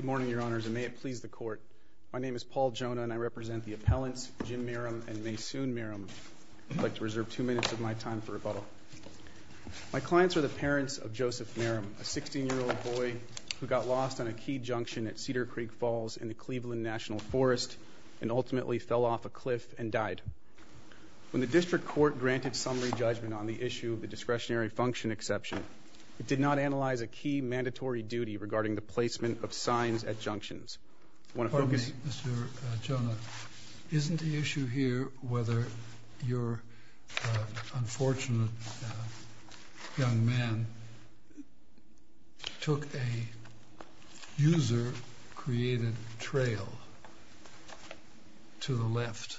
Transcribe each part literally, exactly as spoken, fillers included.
Good morning, Your Honors, and may it please the Court. My name is Paul Jonah, and I represent the appellants Jim Meram and Maysoon Meram. I'd like to reserve two minutes of my time for rebuttal. My clients are the parents of Joseph Meram, a sixteen-year-old boy who got lost on a key junction at Cedar Creek Falls in the Cleveland National Forest and ultimately fell off a cliff and died. When the District Court granted summary judgment on the issue of the discretionary function exception, it did not analyze a key mandatory duty regarding the placement of signs at junctions. I want to Pardon focus... me, Mister Uh, Jonah, isn't the issue here whether your uh, unfortunate uh, young man took a user-created trail to the left,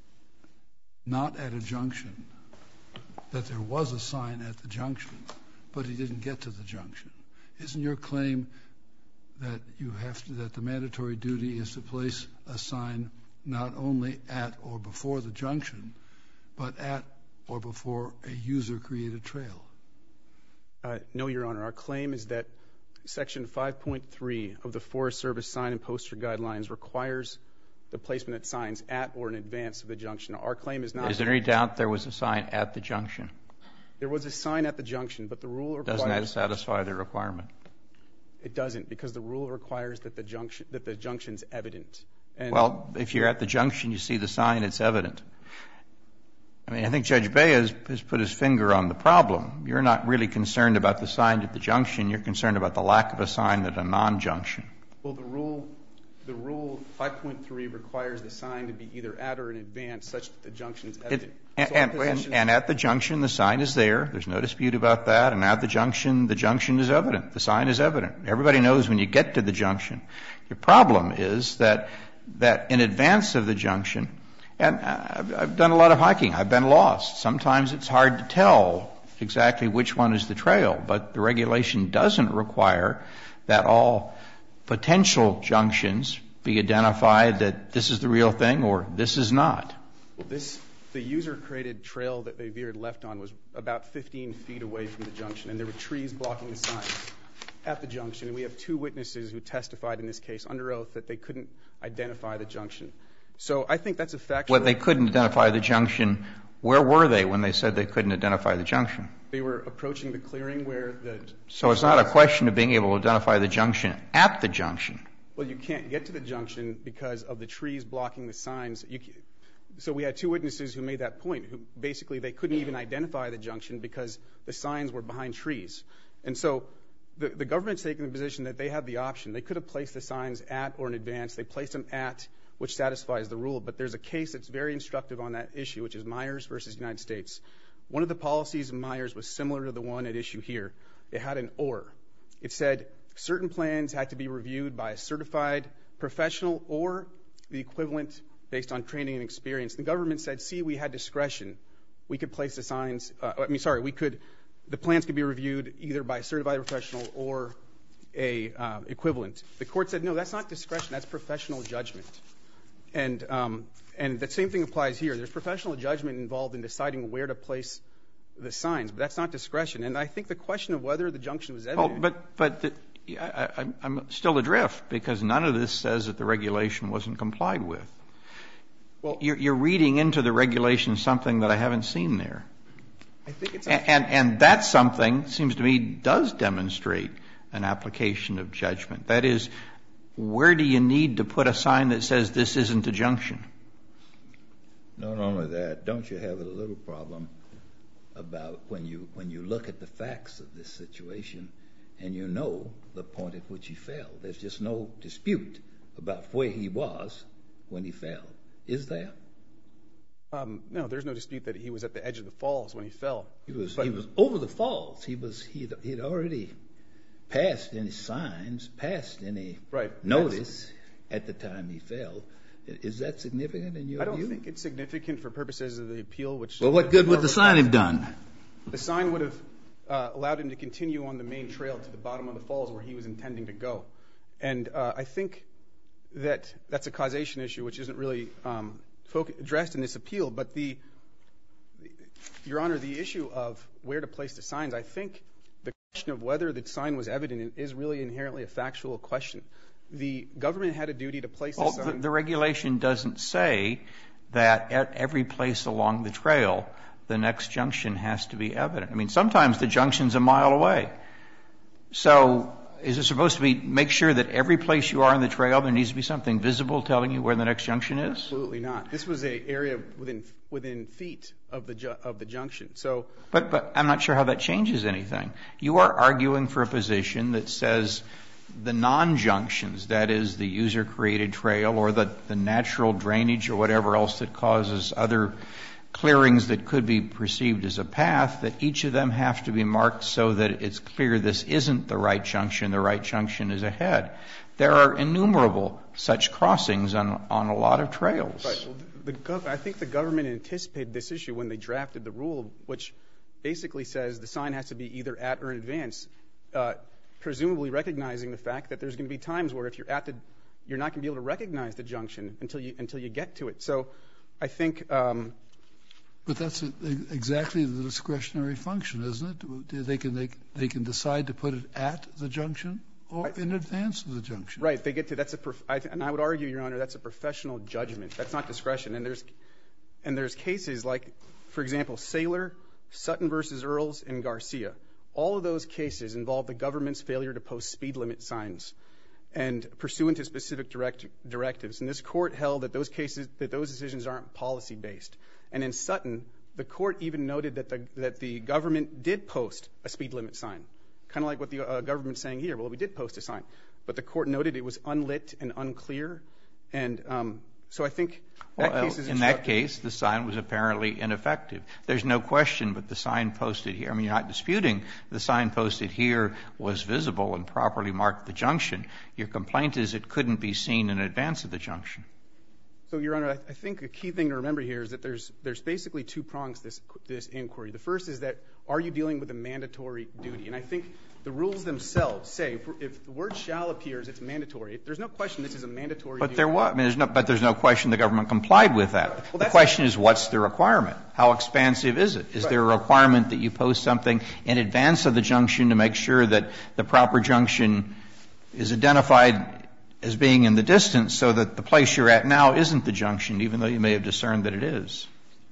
not at a junction, that there was a sign at the junction, but he didn't get to the junction? Isn't your claim that you have to, that the mandatory duty is to place a sign not only at or before the junction, but at or before a user-created trail? Uh, no, Your Honor. Our claim is that Section five point three of the Forest Service Sign and Poster Guidelines requires the placement of signs at or in advance of the junction. Our claim is not... Is there any doubt there was a sign at the junction? There was a sign at the junction, but the rule requires... Doesn't that satisfy the requirement? It doesn't, because the rule requires that the junction that the junction's evident. And well, if you're at the junction, you see the sign, it's evident. I mean, I think Judge Bey has, has put his finger on the problem. You're not really concerned about the sign at the junction. You're concerned about the lack of a sign at a non-junction. Well, the rule, the rule five point three requires the sign to be either at or in advance, such that the junction's evident. It, and, so and, position, and at the junction, the sign is there. There's no dispute about that. And at the junction, the junction is evident. The sign is evident. Everybody knows when you get to the junction. Your problem is that that in advance of the junction, and I've, I've done a lot of hiking. I've been lost. Sometimes it's hard to tell exactly which one is the trail, but the regulation doesn't require that all potential junctions be identified that this is the real thing or this is not. Well, this, the user-created trail that they veered left on was about fifteen feet away from the junction, and there were trees blocking the signs at the junction. And we have two witnesses who testified in this case under oath that they couldn't identify the junction. So I think that's a factual... Well, they couldn't identify the junction. Where were they when they said they couldn't identify the junction? They were approaching the clearing where the... So it's not a question of being able to identify the junction at the junction. Well, you can't get to the junction because of the trees blocking the signs. You, so we had two witnesses who made that point, who basically they couldn't even identify the junction because the signs were behind trees. And so the, the government's taking the position that they had the option. They could have placed the signs at or in advance. They placed them at, which satisfies the rule. But there's a case that's very instructive on that issue, which is Myers versus United States. One of the policies in Myers was similar to the one at issue here. It had an or. It said certain plans had to be reviewed by a certified professional or the equivalent based on training and experience. The government said, see, we had discretion. We could place the signs, uh, I mean, sorry, we could, the plans could be reviewed either by a certified professional or a uh, equivalent. The court said, no, that's not discretion, that's professional judgment. And, um, and the same thing applies here. There's professional judgment involved in deciding where to place the signs, but that's not discretion. And I think the question of whether the junction was evident... Oh, but, but the, I, I, I'm still adrift because none of this says that the regulation wasn't complied with. Well, you're, you're reading into the regulation something that I haven't seen there. I think it's... And, and, and that something, seems to me, does demonstrate an application of judgment. That is, where do you need to put a sign that says this isn't a junction? Not only that, don't you have a little problem about when you when you look at the facts of this situation and you know the point at which he fell? There's just no dispute about where he was when he fell. Is there? Um, no, there's no dispute that he was at the edge of the falls when he fell. He was but, he was over the falls. He was he'd, he'd already passed any signs, passed any right. notice at the time he fell. Is that significant in your view? I don't view? think it's significant for purposes of the appeal. Which well, what good would the sign have done? The sign would have uh, allowed him to continue on the main trail to the bottom of the falls where he was intending to go. And uh, I think that that's a causation issue, which isn't really um, addressed in this appeal. But the, Your Honor, the issue of where to place the signs, I think the question of whether the sign was evident is really inherently a factual question. The government had a duty to place well, the sign. The, the regulation doesn't say that at every place along the trail, the next junction has to be evident. I mean, sometimes the junction's a mile away. So is it supposed to be make sure that every place you are on the trail, there needs to be something visible telling you where the next junction is? Absolutely not. This was an area within within feet of the ju- of the junction. So, but but I'm not sure how that changes anything. You are arguing for a position that says the non-junctions, that is, the user-created trail or the, the natural drainage or whatever else that causes other clearings that could be perceived as a path, that each of them have to be marked so that it's clear this isn't the right junction, the right junction is ahead. There are innumerable such crossings on, on a lot of trails. Right. Well, the gov- I think the government anticipated this issue when they drafted the rule, which basically says the sign has to be either at or in advance, uh, presumably recognizing the fact that there's going to be times where if you're at the, you're not going to be able to recognize the junction until you until you get to it. So I think... Um, But that's a, exactly the discretionary function, isn't it? They can they, they can decide to put it at the junction or I, in advance of the junction. Right. They get to that's a prof, I, and I would argue, Your Honor, that's a professional judgment. That's not discretion. And there's and there's cases like, for example, Saylor, Sutton versus Earls, and Garcia. All of those cases involve the government's failure to post speed limit signs and pursuant to specific direct, directives. And this court held that those cases that those decisions aren't policy based. And in Sutton, the court even noted that the that the government did post a speed limit sign, kind of like what the uh, government's saying here. Well, we did post a sign, but the court noted it was unlit and unclear, and um, so I think that well, case is in that case, the sign was apparently ineffective. There's no question, but the sign posted here. I mean, you're not disputing the sign posted here was visible and properly marked the junction. Your complaint is it couldn't be seen in advance of the junction. So, Your Honor, I think a key thing to remember here is that there's there's basically two prongs to this this inquiry. The first is that are you dealing with a mandatory duty? And I think the rules themselves say if, if the word shall appears, it's mandatory. There's no question this is a mandatory but duty. There was, I mean, there's no, but there's no question the government complied with that. Well, the question is what's the requirement? How expansive is it? Is right. there a requirement that you post something in advance of the junction to make sure that the proper junction is identified as being in the distance so that the place you're at now isn't the junction, even though you may have discerned that it is?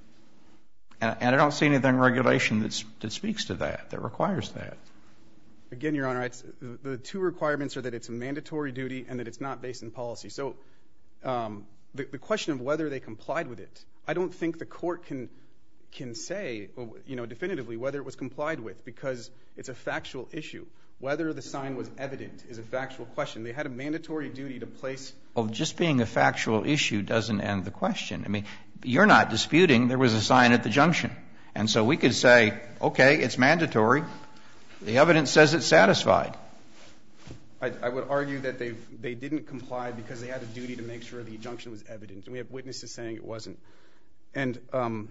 And, and I don't see anything in regulation that's, that speaks to that, that requires that. Again, Your Honor, it's, the, the two requirements are that it's a mandatory duty and that it's not based in policy. So um, the, the question of whether they complied with it, I don't think the court can can say, you know, definitively whether it was complied with because it's a factual issue. Whether the sign was evident is a factual question. They had a mandatory duty to place. Well, just being a factual issue doesn't end the question. I mean, you're not disputing there was a sign at the junction. And so we could say, okay, it's mandatory. The evidence says it's satisfied. I, I would argue that they they didn't comply because they had a duty to make sure the junction was evident. And we have witnesses saying it wasn't. And um,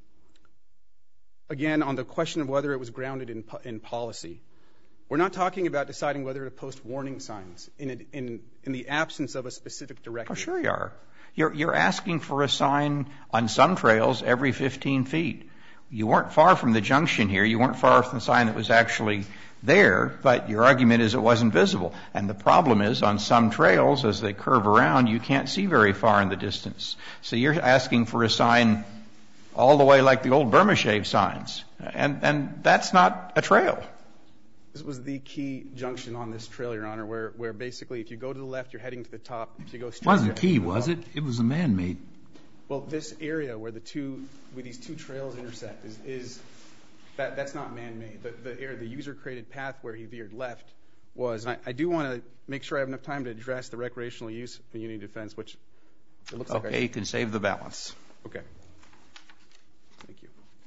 again, on the question of whether it was grounded in in policy, we're not talking about deciding whether to post warning signs in a, in in the absence of a specific directive. Oh, sure you are. You're you're asking for a sign on some trails every fifteen feet. You weren't far from the junction here. You weren't far from the sign that was actually there, but your argument is it wasn't visible. And the problem is on some trails, as they curve around, you can't see very far in the distance. So you're asking for a sign all the way like the old Burma shave signs. And and that's not a trail. This was the key junction on this trail, Your Honor, where, where basically if you go to the left, you're heading to the top. If you go straight, it wasn't key, was it? It was a man-made. Well, this area where the two, where these two trails intersect is, is that that's not man-made. The the, area, the user-created path where he veered left was. And I, I do want to make sure I have enough time to address the recreational use of unity defense, which it looks okay, like. Okay, you can save the balance. Okay. Thank you.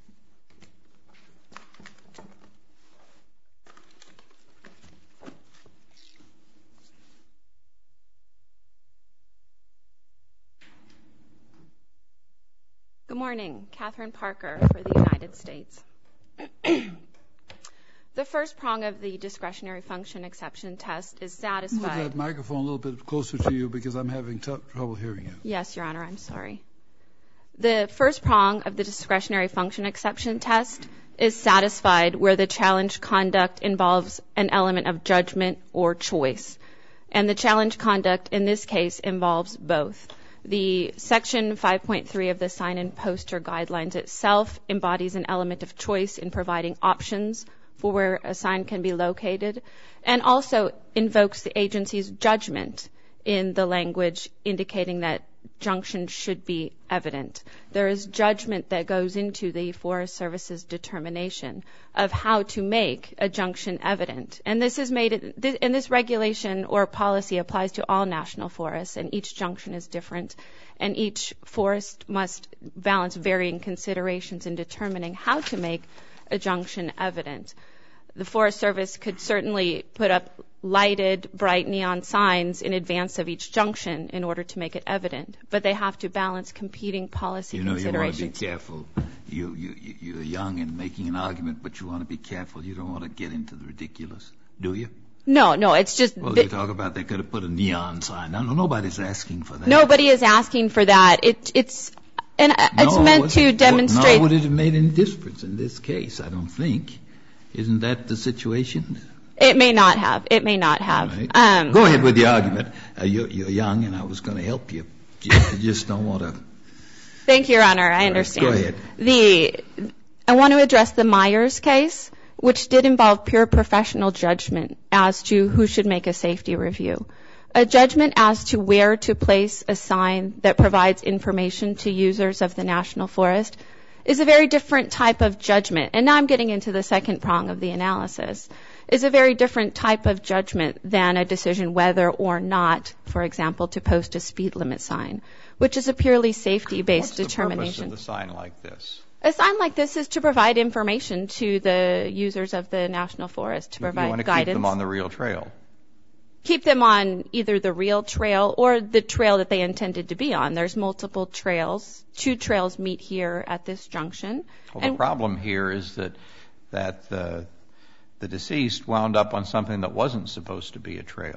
Good morning. Catherine Parker for the United States. The first prong of the discretionary function exception test is satisfied. Move that microphone a little bit closer to you because I'm having t- trouble hearing you. Yes, Your Honor, I'm sorry. The first prong of the discretionary function exception test is satisfied where the challenged conduct involves an element of judgment or choice. And the challenge conduct in this case involves both. The Section five point three of the Sign and Poster Guidelines itself embodies an element of choice in providing options for where a sign can be located, and also invokes the agency's judgment in the language indicating that junction should be evident. There is judgment that goes into the Forest Service's determination of how to make a junction evident. And this is made, and this regulation or policy applies to all national forests, and each junction is different, and each forest must balance varying considerations in determining how to make a junction evident. The Forest Service could certainly put up lighted, bright neon signs in advance of each junction in order to make it evident, but they have to balance competing policy you know, considerations. You want to be careful. You, you, you're young and making an argument, but you want to be careful. You don't want to get into the ridiculous, do you? No, no, it's just... Well, you talk about they could have put a neon sign. No, no, nobody's asking for that. Nobody is asking for that. It, it's and it's no, meant to demonstrate... Nor would it have made any difference in this case, I don't think. Isn't that the situation? It may not have. It may not have. Right. Um, Go ahead with the argument. Uh, you're, you're young, and I was going to help you. You just don't want to... Thank you, Your Honor. I understand. Go ahead. The, I want to address the Myers case, which did involve pure professional judgment as to who should make a safety review. A judgment as to where to place a sign that provides information to users of the National Forest is a very different type of judgment. And now I'm getting into the second prong of the analysis. Is a very different type of judgment than a decision whether or not, for example, to post a speed limit sign, which is a purely safety-based determination. What's the purpose of the sign like this? A sign like this is to provide information to the users of the National Forest, to provide guidance. You want to guidance. keep them on the real trail. Keep them on either the real trail or the trail that they intended to be on. There's multiple trails. Two trails meet here at this junction. Well, the problem here is that that the the deceased wound up on something that wasn't supposed to be a trail.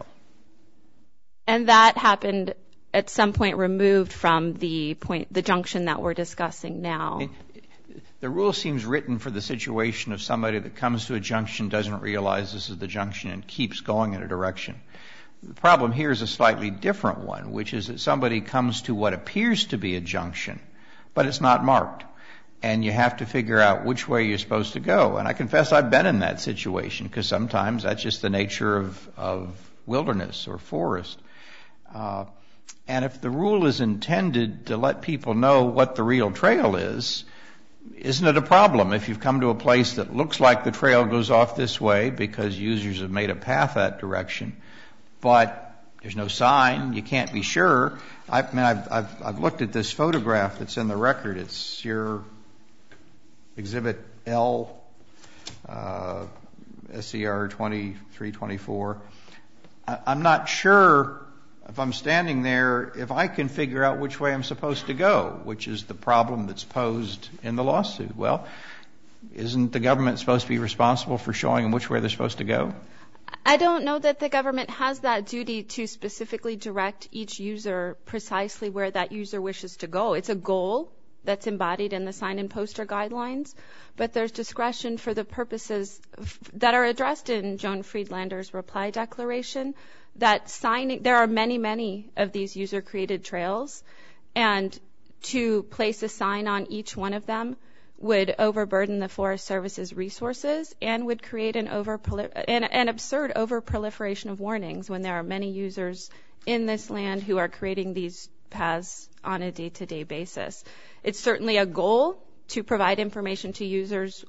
And that happened at some point removed from the point, the junction that we're discussing now. It, the rule seems written for the situation of somebody that comes to a junction, doesn't realize this is the junction, and keeps going in a direction. The problem here is a slightly different one, which is that somebody comes to what appears to be a junction, but it's not marked. And you have to figure out which way you're supposed to go. And I confess I've been in that situation, because sometimes that's just the nature of, of wilderness or forest. Uh, and if the rule is intended to let people know what the real trail is, isn't it a problem if you've come to a place that looks like the trail goes off this way because users have made a path that direction, but there's no sign, you can't be sure. I mean, I've, I've, I've looked at this photograph that's in the record. It's your Exhibit L, uh, S C R twenty-three twenty-four. I, I'm not sure if I'm standing there if I can figure out which way I'm supposed to go, which is the problem that's posed in the lawsuit. Well, isn't the government supposed to be responsible for showing them which way they're supposed to go? I don't know that the government has that duty to specifically direct each user precisely where that user wishes to go. It's a goal that's embodied in the sign and poster guidelines, but there's discretion for the purposes that are addressed in Joan Friedlander's reply declaration, that signing, there are many, many of these user-created trails, and to place a sign on each one of them would overburden the Forest Service's resources and would create an, over an, an absurd over-proliferation of warnings when there are many users in this land who are creating these paths on a day-to-day basis. It's certainly a goal to provide information to users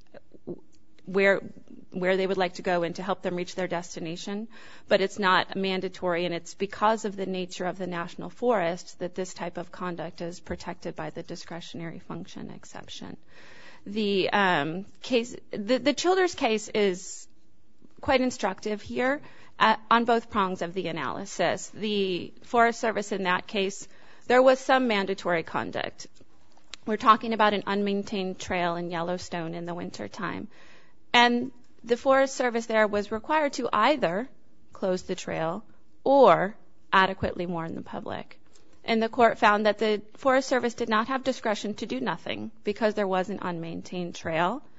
where where they would like to go and to help them reach their destination, but it's not mandatory, and it's because of the nature of the National Forest that this type of conduct is protected by the discretionary function exception. The um, case, the, the Childers case is quite instructive here at, on both prongs of the analysis. The Forest Service in that case, there was some mandatory conduct. We're talking about an unmaintained trail in Yellowstone in the wintertime. And the Forest Service there was required to either close the trail or adequately warn the public. And the court found that the Forest Service did not have discretion to do nothing because there was an unmaintained trail.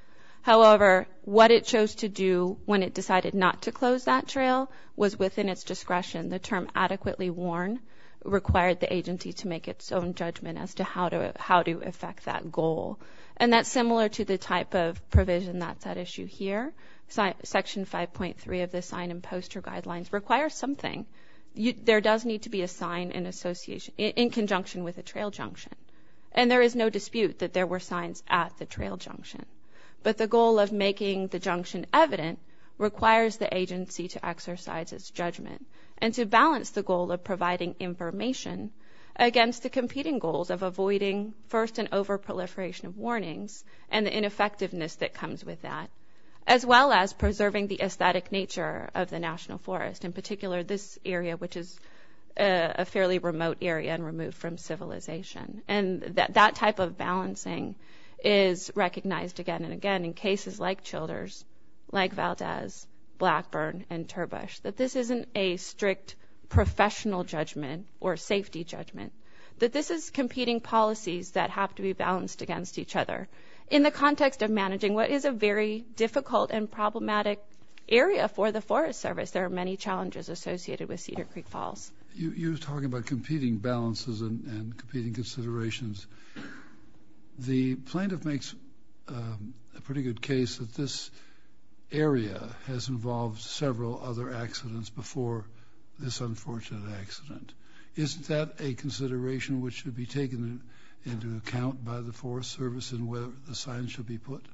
However, what it chose to do when it decided not to close that trail was within its discretion. The term adequately worn required the agency to make its own judgment as to how to how to affect that goal. And that's similar to the type of provision that's at issue here. Section five point three of the sign and poster guidelines requires something. You, there does need to be a sign in association, in, in conjunction with a trail junction. And there is no dispute that there were signs at the trail junction. But the goal of making the junction evident requires the agency to exercise its judgment and to balance the goal of providing information against the competing goals of avoiding first an overproliferation of warnings and the ineffectiveness that comes with that, as well as preserving the aesthetic nature of the national forest, in particular this area, which is a, a fairly remote area and removed from civilization. And that, that type of balancing is recognized again and again in cases like Childers, like Valdez, Blackburn, and Turbush, that this isn't a strict professional judgment or safety judgment, that this is competing policies that have to be balanced against each other in the context of managing what is a very difficult and problematic area for the Forest Service. There are many challenges associated with Cedar Creek Falls. You, you were talking about competing balances and, and competing considerations. The plaintiff makes um, a pretty good case that this area has involved several other accidents before this unfortunate accident. Isn't that a consideration which should be taken into account by the Forest Service and where the sign should be put?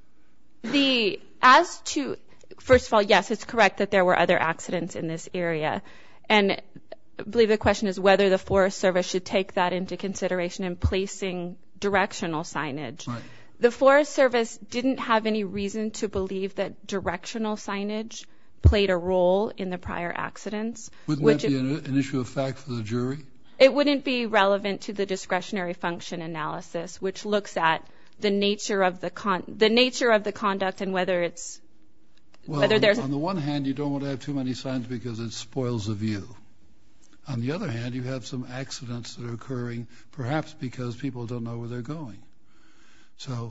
The as to first of all, yes, it's correct that there were other accidents in this area, and I believe the question is whether the Forest Service should take that into consideration in placing directional signage. Right. The Forest Service didn't have any reason to believe that directional signage played a role in the prior accidents. Wouldn't which that be an, an issue of fact for the jury? It wouldn't be relevant to the discretionary function analysis, which looks at the nature of the con- the nature of the conduct and whether it's well, whether on, there's on the one hand, you don't want to have too many signs because it spoils the view. On the other hand, you have some accidents that are occurring, perhaps because people don't know where they're going. So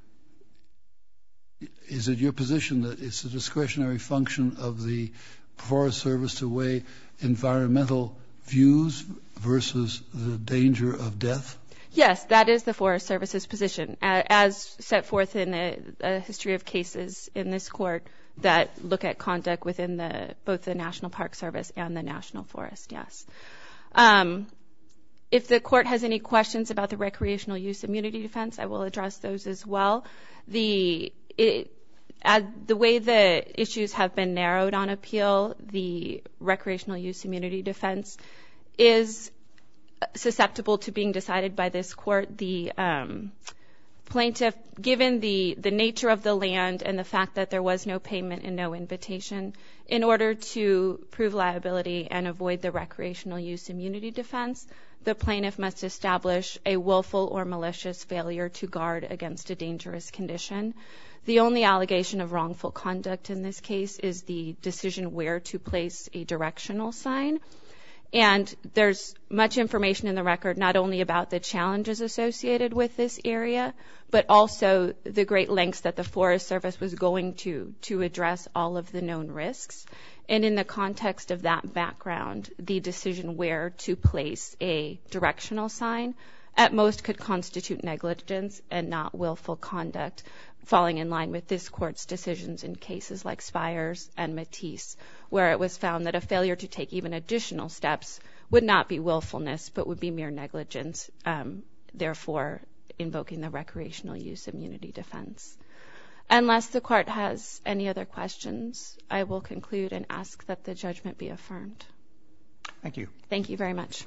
is it your position that it's a discretionary function of the Forest Service to weigh environmental views versus the danger of death? Yes, that is the Forest Service's position, as set forth in a, a history of cases in this court that look at conduct within the both the National Park Service and the National Forest, yes. Um, if the court has any questions about the recreational use immunity defense, I will address those as well. The it, as the way the issues have been narrowed on appeal, the recreational use immunity defense is susceptible to being decided by this court. The um, plaintiff, given the, the nature of the land and the fact that there was no payment and no invitation, in order to prove liability and avoid the recreational use immunity defense, the plaintiff must establish a willful or malicious failure to guard against a dangerous condition. The only allegation of wrongful conduct in this case is the decision where to place a directional sign. And there's much information in the record not only about the challenges associated with this area, but also the great lengths that the Forest Service was going to to address all of the known risks. And in the context of that background, the decision where to place a directional sign at most could constitute negligence and not willful conduct, falling in line with this court's decisions in cases like Spires and Matisse, where it was found that a failure to take even additional steps would not be willfulness, but would be mere negligence, um, therefore invoking the recreational use immunity defense. Unless the court has any other questions, I will conclude and ask that the judgment be affirmed. Thank you. Thank you very much.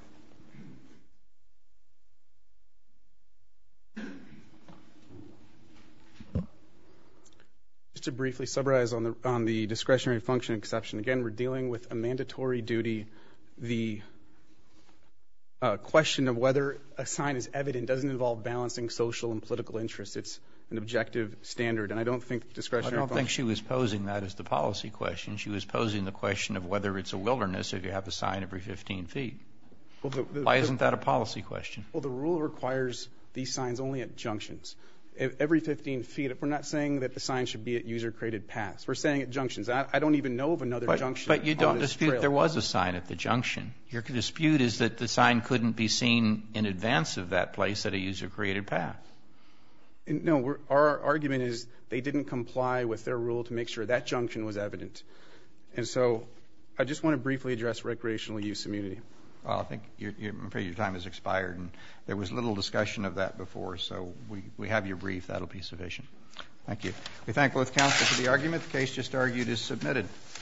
Just to briefly summarize on the on the discretionary function exception, again, we're dealing with a mandatory duty. The uh, question of whether a sign is evident doesn't involve balancing social and political interests. It's an objective standard, and I don't think discretionary I don't function... think she was posing that as the policy question. She was posing the question of whether it's a wilderness if you have a sign every fifteen feet. Well, the, the, Why isn't that a policy question? Well, the rule requires these signs only at junctions. every fifteen feet. We're not saying that the sign should be at user-created paths. We're saying at junctions. I, I don't even know of another but, junction. But you don't on this dispute trail. there was a sign at the junction. Your dispute is that the sign couldn't be seen in advance of that place at a user-created path. No, we're, our argument is they didn't comply with their rule to make sure that junction was evident. And so I just want to briefly address recreational use immunity. Well, I think you're, you're, I'm afraid your time has expired, and there was little discussion of that before, so we, we have your brief. That'll be sufficient. Thank you. We thank both counsel for the argument. The case just argued is submitted.